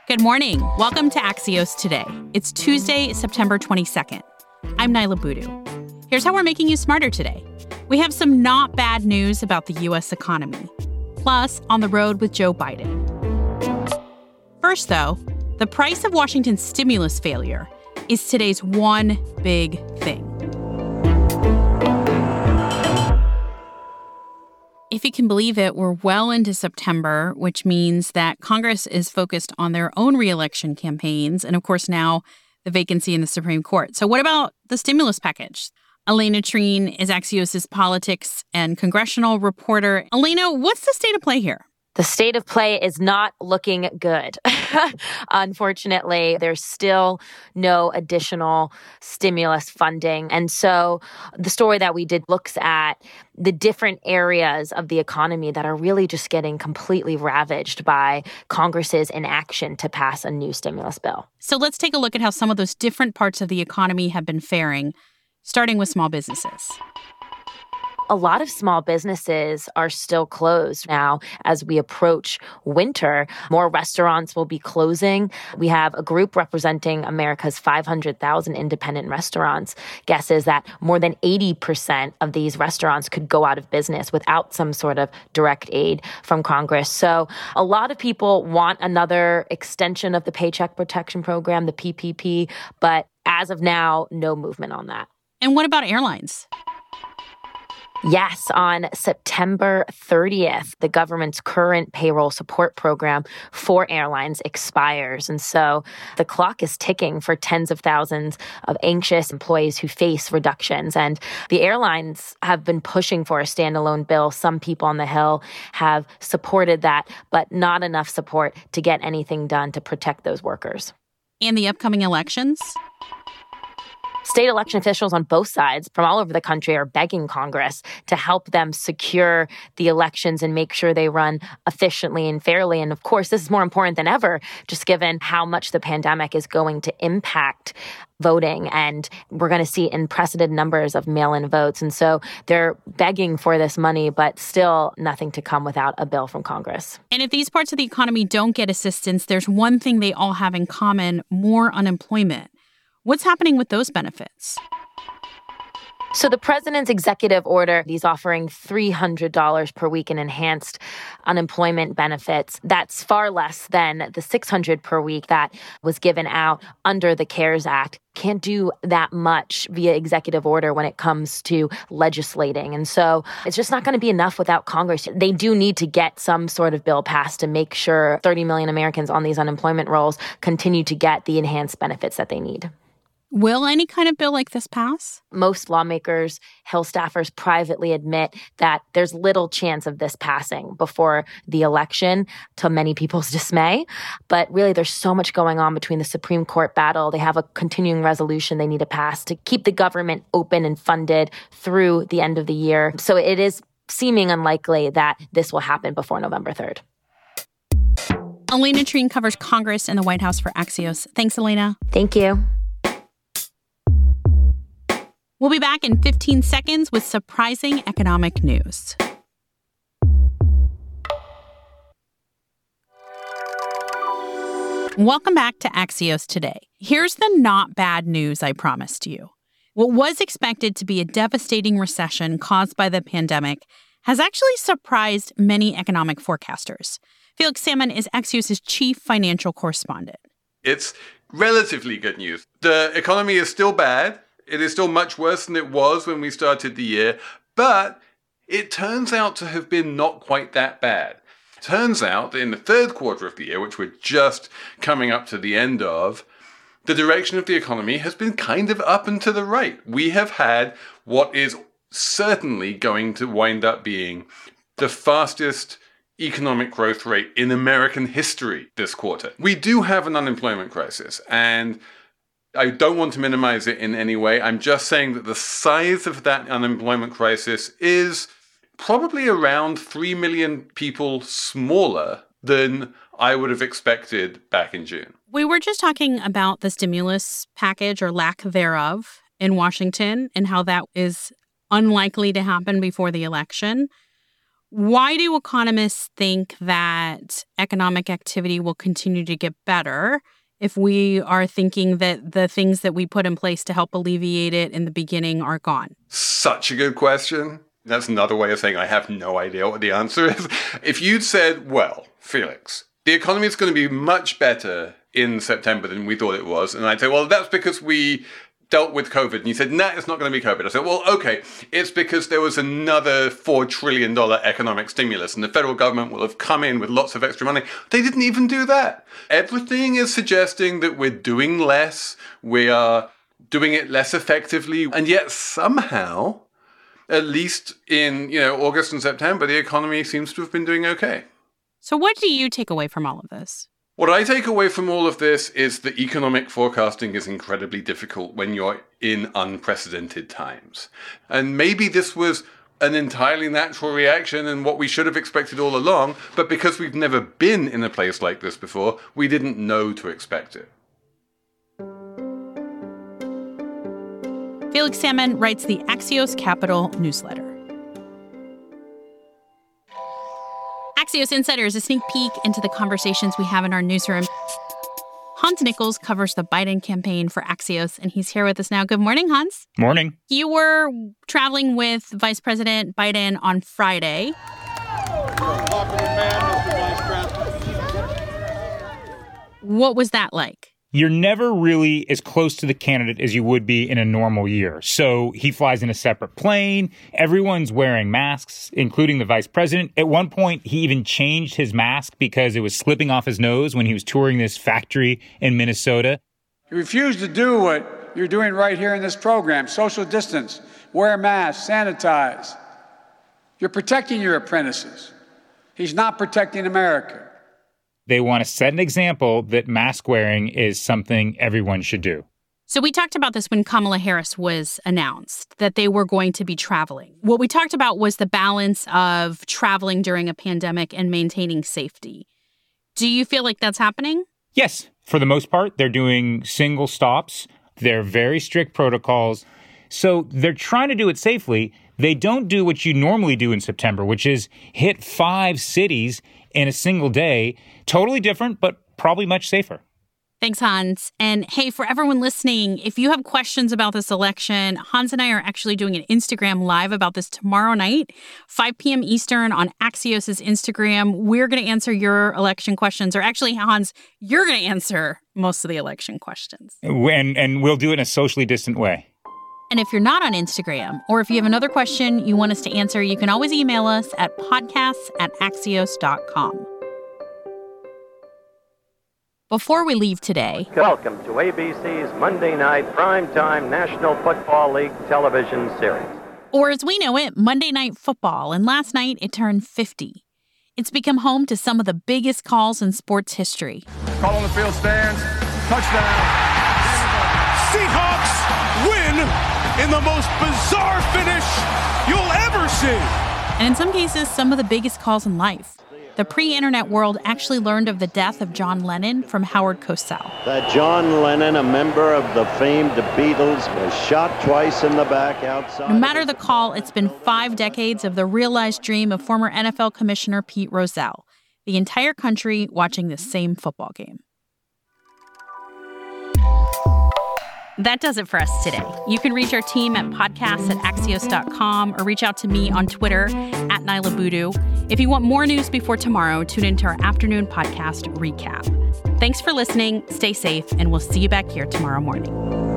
Good morning. Welcome to Axios Today. It's Tuesday, September 22nd. I'm Nyla Boodoo. Here's how we're making you smarter today. We have some not bad news about the U.S. economy. Plus, on the road with Joe Biden. First, though, the price of Washington's stimulus failure is today's one big thing. If you can believe it, we're well into September, which means that Congress is focused on their own reelection campaigns and, of course, now the vacancy in the Supreme Court. So what about the stimulus package? Elena Treen is Axios' politics and congressional reporter. Elena, what's the state of play here? The state of play is not looking good. Unfortunately, there's still no additional stimulus funding. And so the story that we did looks at the different areas of the economy that are really just getting completely ravaged by Congress's inaction to pass a new stimulus bill. So let's take a look at how some of those different parts of the economy have been faring, starting with small businesses. A lot of small businesses are still closed now as we approach winter. More restaurants will be closing. We have a group representing America's 500,000 independent restaurants guesses that more than 80% of these restaurants could go out of business without some sort of direct aid from Congress. So a lot of people want another extension of the Paycheck Protection Program, the PPP, but as of now, no movement on that. And what about airlines? Yes, on September 30th, the government's current payroll support program for airlines expires. And so the clock is ticking for tens of thousands of anxious employees who face reductions. And the airlines have been pushing for a standalone bill. Some people on the Hill have supported that, but not enough support to get anything done to protect those workers. And the upcoming elections? State election officials on both sides from all over the country are begging Congress to help them secure the elections and make sure they run efficiently and fairly. And of course, this is more important than ever, just given how much the pandemic is going to impact voting. And we're going to see unprecedented numbers of mail-in votes. And so they're begging for this money, but still nothing to come without a bill from Congress. And if these parts of the economy don't get assistance, there's one thing they all have in common: more unemployment. What's happening with those benefits? So the president's executive order, he's offering $300 per week in enhanced unemployment benefits. That's far less than the $600 per week that was given out under the CARES Act. Can't do that much via executive order when it comes to legislating. And so it's just not going to be enough without Congress. They do need to get some sort of bill passed to make sure 30 million Americans on these unemployment rolls continue to get the enhanced benefits that they need. Will any kind of bill like this pass? Most lawmakers, Hill staffers privately admit that there's little chance of this passing before the election, to many people's dismay. But really, there's so much going on between the Supreme Court battle. They have a continuing resolution they need to pass to keep the government open and funded through the end of the year. So it is seeming unlikely that this will happen before November 3rd. Elena Treen covers Congress and the White House for Axios. Thanks, Elena. Thank you. We'll be back in 15 seconds with surprising economic news. Welcome back to Axios Today. Here's the not bad news I promised you. What was expected to be a devastating recession caused by the pandemic has actually surprised many economic forecasters. Felix Salmon is Axios' chief financial correspondent. It's relatively good news. The economy is still bad. It is still much worse than it was when we started the year, but it turns out to have been not quite that bad. Turns out that in the third quarter of the year, which we're just coming up to the end of, the direction of the economy has been kind of up and to the right. We have had what is certainly going to wind up being the fastest economic growth rate in American history this quarter. We do have an unemployment crisis, and I don't want to minimize it in any way. I'm just saying that the size of that unemployment crisis is probably around 3 million people smaller than I would have expected back in June. We were just talking about the stimulus package or lack thereof in Washington and how that is unlikely to happen before the election. Why do economists think that economic activity will continue to get better if we are thinking that the things that we put in place to help alleviate it in the beginning are gone? Such a good question. That's another way of saying I have no idea what the answer is. If you'd said, well, Felix, the economy is going to be much better in September than we thought it was, and I'd say, well, that's because we dealt with COVID. And you said, nah, it's not going to be COVID. I said, well, okay, it's because there was another $4 trillion economic stimulus and the federal government will have come in with lots of extra money. They didn't even do that. Everything is suggesting that we're doing less. We are doing it less effectively. And yet somehow, at least in, August and September, the economy seems to have been doing okay. So what do you take away from all of this? What I take away from all of this is that economic forecasting is incredibly difficult when you're in unprecedented times. And maybe this was an entirely natural reaction and what we should have expected all along, but because we've never been in a place like this before, we didn't know to expect it. Felix Salmon writes the Axios Capital newsletter. Axios Insider is a sneak peek into the conversations we have in our newsroom. Hans Nichols covers the Biden campaign for Axios, and he's here with us now. Good morning, Hans. Morning. You were traveling with Vice President Biden on Friday. You're a popular man, Mr. Vice President. What was that like? You're never really as close to the candidate as you would be in a normal year. So he flies in a separate plane. Everyone's wearing masks, including the vice president. At one point, he even changed his mask because it was slipping off his nose when he was touring this factory in Minnesota. You refuse to do what you're doing right here in this program. Social distance, wear masks, sanitize. You're protecting your apprentices. He's not protecting America. They want to set an example that mask wearing is something everyone should do. So we talked about this when Kamala Harris was announced, that they were going to be traveling. What we talked about was the balance of traveling during a pandemic and maintaining safety. Do you feel like that's happening? Yes. For the most part, they're doing single stops. They're very strict protocols. So they're trying to do it safely. They don't do what you normally do in September, which is hit 5 cities in a single day. Totally different, but probably much safer. Thanks, Hans. And hey, for everyone listening, if you have questions about this election, Hans and I are actually doing an Instagram Live about this tomorrow night, 5 p.m. Eastern on Axios' Instagram. We're going to answer your election questions. Or actually, Hans, you're going to answer most of the election questions. And we'll do it in a socially distant way. And if you're not on Instagram, or if you have another question you want us to answer, you can always email us at podcasts@axios.com. Before we leave today... Welcome to ABC's Monday Night Primetime National Football League television series. Or as we know it, Monday Night Football, and last night it turned 50. It's become home to some of the biggest calls in sports history. Call on the field stands, touchdown. Seahawks win in the most bizarre finish you'll ever see. And in some cases, some of the biggest calls in life. The pre-internet world actually learned of the death of John Lennon from Howard Cosell. That John Lennon, a member of the famed Beatles, was shot twice in the back outside. No matter the call, it's been 5 decades of the realized dream of former NFL Commissioner Pete Rozelle. The entire country watching the same football game. That does it for us today. You can reach our team at podcasts@axios.com or reach out to me on Twitter @Naila Boodoo. If you want more news before tomorrow, tune into our afternoon podcast recap. Thanks for listening, stay safe, and we'll see you back here tomorrow morning.